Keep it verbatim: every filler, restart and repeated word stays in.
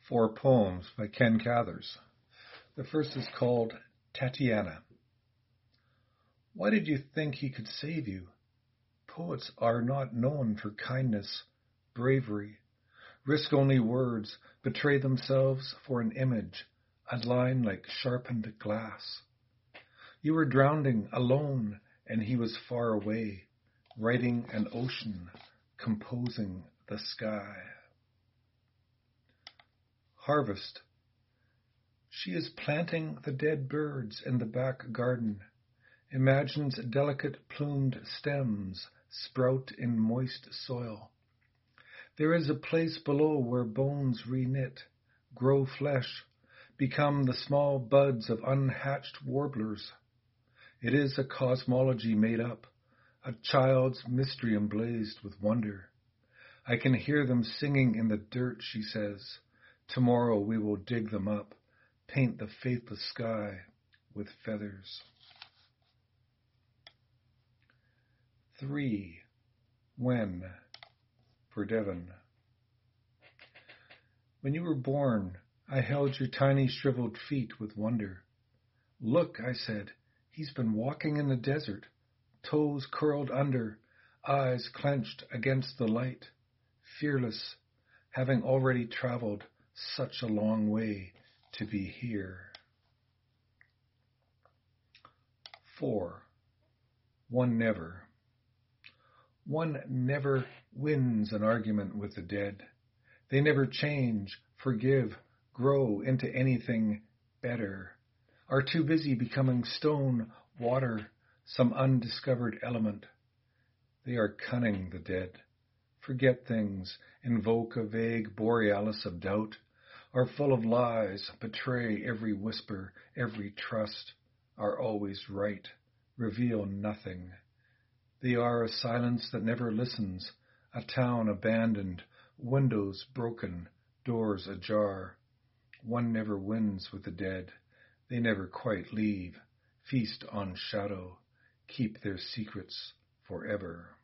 Four poems by Ken Cathers. The first is called Tatiana. Why did you think he could save you? Poets are not known for kindness, bravery, risk only words, betray themselves for an image, a line like sharpened glass. You were drowning alone, and he was far away, writing an ocean, composing the sky. Harvest. She is planting the dead birds in the back garden, imagines delicate plumed stems sprout in moist soil. There is a place below where bones reknit, grow flesh, become the small buds of unhatched warblers. It is a cosmology made up, a child's mystery emblazed with wonder. I can hear them singing in the dirt, she says. Tomorrow we will dig them up, paint the faithless sky with feathers. Three. When, for Devon. When you were born, I held your tiny shriveled feet with wonder. Look, I said, he's been walking in the desert, toes curled under, eyes clenched against the light, fearless, having already traveled such a long way to be here. Four. One never. One never wins an argument with the dead. They never change, forgive, grow into anything better, are too busy becoming stone, water, some undiscovered element. They are cunning, the dead. Forget things, invoke a vague borealis of doubt, are full of lies, betray every whisper, every trust, are always right, reveal nothing. They are a silence that never listens, a town abandoned, windows broken, doors ajar. One never wins with the dead. They never quite leave, feast on shadow, keep their secrets forever.